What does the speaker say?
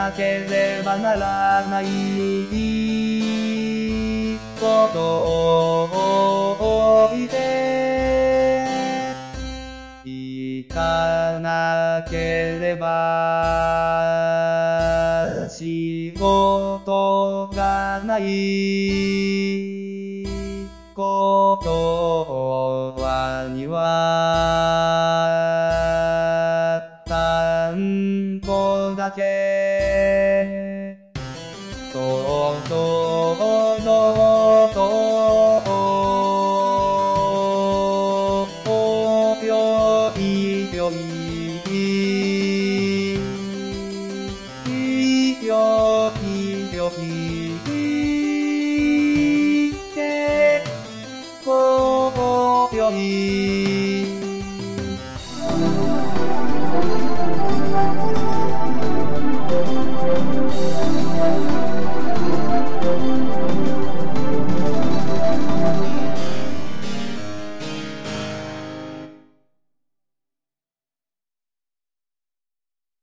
なければならないことを置いて行かなければ仕事がないことには田んぼだけそうそうそうそうよいよいよいよいけこよい